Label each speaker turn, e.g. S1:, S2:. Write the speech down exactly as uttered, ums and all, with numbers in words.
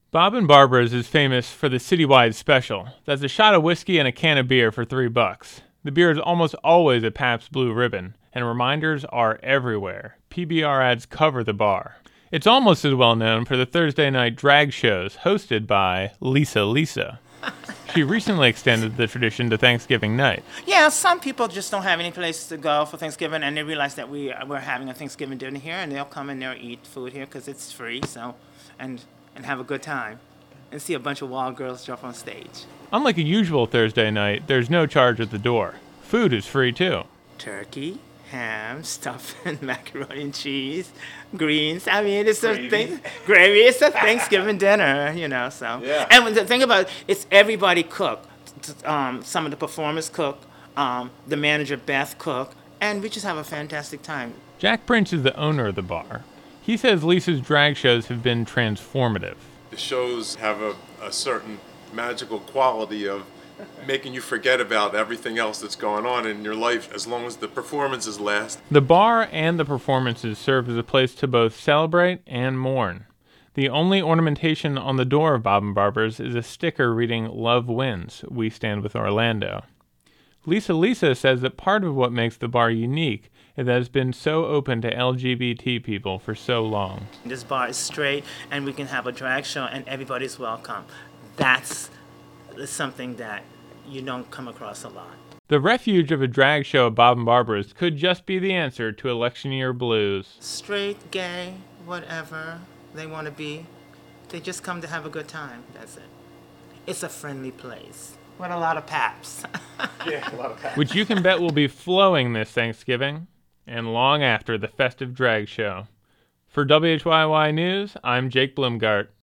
S1: Bob and Barbara's is famous for the citywide special. That's a shot of whiskey and a can of beer for three bucks. The beer is almost always a Pabst Blue Ribbon, and reminders are everywhere. P B R ads cover the bar. It's almost as well known for the Thursday night drag shows hosted by Lisa Lisa. She recently extended the tradition to Thanksgiving night.
S2: Yeah, some people just don't have any place to go for Thanksgiving, and they realize that we, we're having a Thanksgiving dinner here, and they'll come in there and eat food here because it's free, so, and and have a good time and see a bunch of wild girls jump on stage.
S1: Unlike a usual Thursday night, there's no charge at the door. Food is free, too.
S2: Turkey, ham, stuffing, macaroni and cheese, greens. I mean, it's a thing. Gravy. It's a Thanksgiving dinner, you know. So,
S3: yeah.
S2: And when the thing about it, it's everybody cook. Um, some of the performers cook. Um, the manager Beth cook, and we just have a fantastic time.
S1: Jack Prince is the owner of the bar. He says Lisa's drag shows have been transformative.
S3: The shows have a, a certain magical quality of making you forget about everything else that's going on in your life as long as the performances last.
S1: The bar and the performances serve as a place to both celebrate and mourn. The only ornamentation on the door of Bob and Barbara's is a sticker reading "Love Wins, We Stand with Orlando." Lisa Lisa says that part of what makes the bar unique is that it's been so open to L G B T people for so long.
S2: This bar is straight, and we can have a drag show, and everybody's welcome. That's something that you don't come across a lot.
S1: The refuge of a drag show at Bob and Barbara's could just be the answer to election year blues.
S2: Straight, gay, whatever they want to be, they just come to have a good time. That's it. It's a friendly place with a lot of paps.
S3: Yeah, a lot of
S1: Which you can bet will be flowing this Thanksgiving and long after the festive drag show. For W H Y Y News, I'm Jake Blumgart.